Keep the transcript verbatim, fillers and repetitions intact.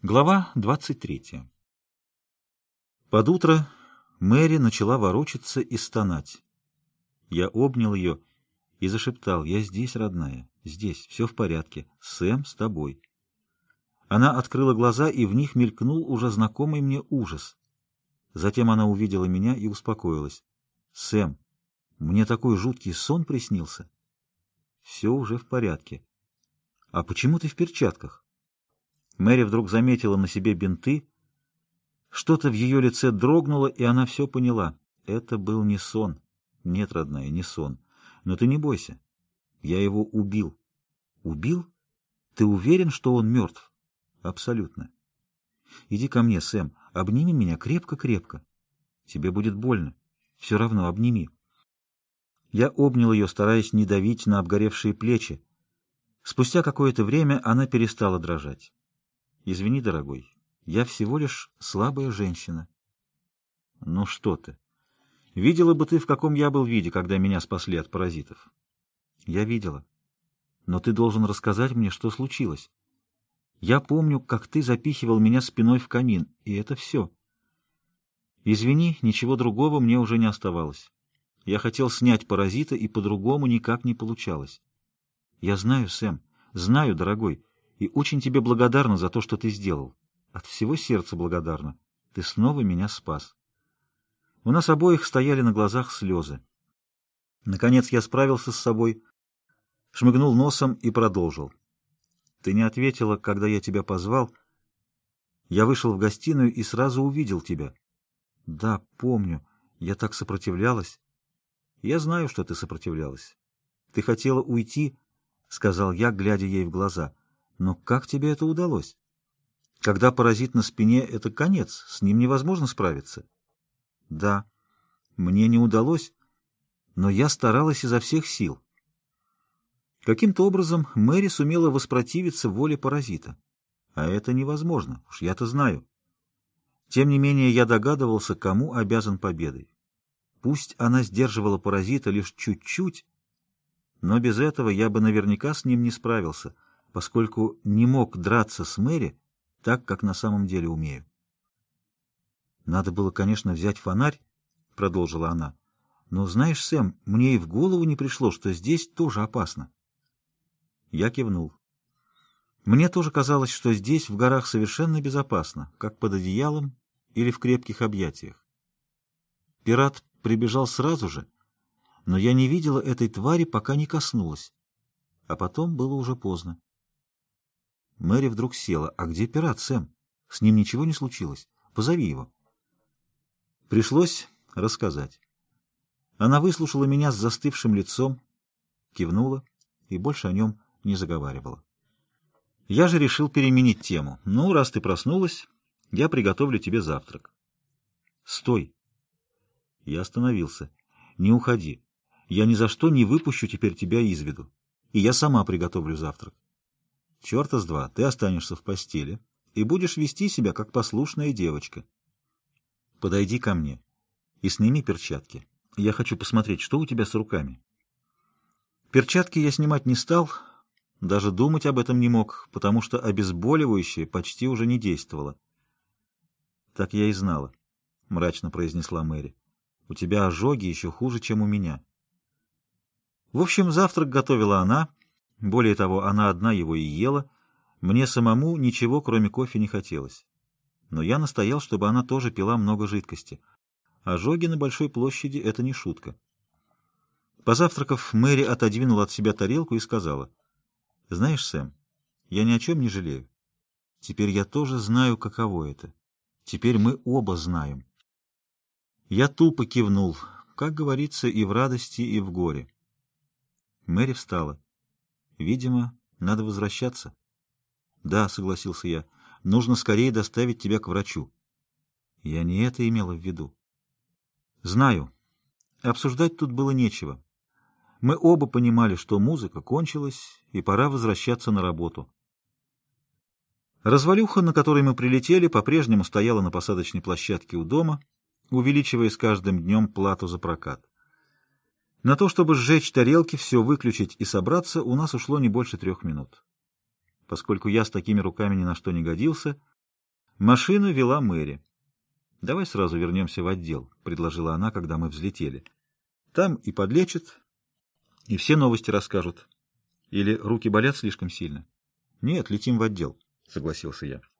Глава двадцать третья. Под утро Мэри начала ворочаться и стонать. Я обнял ее и зашептал: «Я здесь, родная, здесь, все в порядке, Сэм с тобой». Она открыла глаза, и в них мелькнул уже знакомый мне ужас. Затем она увидела меня и успокоилась. «Сэм, мне такой жуткий сон приснился». «Все уже в порядке». «А почему ты в перчатках?» Мэри вдруг заметила на себе бинты. Что-то в ее лице дрогнуло, и она все поняла. Это был не сон. Нет, родная, не сон. Но ты не бойся. Я его убил. Убил? Ты уверен, что он мертв? Абсолютно. Иди ко мне, Сэм. Обними меня крепко-крепко. Тебе будет больно. Все равно обними. Я обнял ее, стараясь не давить на обгоревшие плечи. Спустя какое-то время она перестала дрожать. «Извини, дорогой, я всего лишь слабая женщина». «Ну что ты? Видела бы ты, в каком я был виде, когда меня спасли от паразитов». «Я видела. Но ты должен рассказать мне, что случилось. Я помню, как ты запихивал меня спиной в камин, и это все». «Извини, ничего другого мне уже не оставалось. Я хотел снять паразита, и по-другому никак не получалось». «Я знаю, Сэм, знаю, дорогой, и очень тебе благодарна за то, что ты сделал. От всего сердца благодарна. Ты снова меня спас». У нас обоих стояли на глазах слезы. Наконец я справился с собой, шмыгнул носом и продолжил. «Ты не ответила, когда я тебя позвал. Я вышел в гостиную и сразу увидел тебя». «Да, помню. Я так сопротивлялась». «Я знаю, что ты сопротивлялась. Ты хотела уйти», — сказал я, глядя ей в глаза. «Но как тебе это удалось? Когда паразит на спине — это конец, с ним невозможно справиться». «Да, мне не удалось, но я старалась изо всех сил». Каким-то образом Мэри сумела воспротивиться воле паразита. А это невозможно, уж я-то знаю. Тем не менее, я догадывался, кому обязан победой. Пусть она сдерживала паразита лишь чуть-чуть, но без этого я бы наверняка с ним не справился, поскольку не мог драться с Мэри так, как на самом деле умею. «Надо было, конечно, взять фонарь», — продолжила она. «Но знаешь, Сэм, мне и в голову не пришло, что здесь тоже опасно». Я кивнул. Мне тоже казалось, что здесь, в горах, совершенно безопасно, как под одеялом или в крепких объятиях. Пират прибежал сразу же, но я не видела этой твари, пока не коснулась. А потом было уже поздно. Мэри вдруг села. «А где пират, Сэм? С ним ничего не случилось? Позови его». Пришлось рассказать. Она выслушала меня с застывшим лицом, кивнула и больше о нем не заговаривала. Я же решил переменить тему. «Ну, раз ты проснулась, я приготовлю тебе завтрак». «Стой!» Я остановился. «Не уходи. Я ни за что не выпущу теперь тебя из виду. И я сама приготовлю завтрак». «Черта с два, ты останешься в постели и будешь вести себя, как послушная девочка. Подойди ко мне и сними перчатки. Я хочу посмотреть, что у тебя с руками». Перчатки я снимать не стал, даже думать об этом не мог, потому что обезболивающее почти уже не действовало. «Так я и знала», — мрачно произнесла Мэри. «У тебя ожоги еще хуже, чем у меня». В общем, завтрак готовила она. Более того, она одна его и ела. Мне самому ничего, кроме кофе, не хотелось. Но я настоял, чтобы она тоже пила много жидкости. Ожоги на большой площади — это не шутка. Позавтракав, Мэри отодвинула от себя тарелку и сказала: «Знаешь, Сэм, я ни о чем не жалею. Теперь я тоже знаю, каково это. Теперь мы оба знаем». Я тупо кивнул, как говорится, и в радости, и в горе. Мэри встала. «Видимо, надо возвращаться». «Да», — согласился я, — «нужно скорее доставить тебя к врачу». Я не это имела в виду. «Знаю. Обсуждать тут было нечего. Мы оба понимали, что музыка кончилась, и пора возвращаться на работу». Развалюха, на которой мы прилетели, по-прежнему стояла на посадочной площадке у дома, увеличивая с каждым днем плату за прокат. На то, чтобы сжечь тарелки, все выключить и собраться, у нас ушло не больше трех минут. Поскольку я с такими руками ни на что не годился, Машину вела Мэри. «Давай сразу вернемся в отдел», — предложила она, когда мы взлетели. «Там и подлечат, и все новости расскажут. Или руки болят слишком сильно?» «Нет, летим в отдел», — согласился я.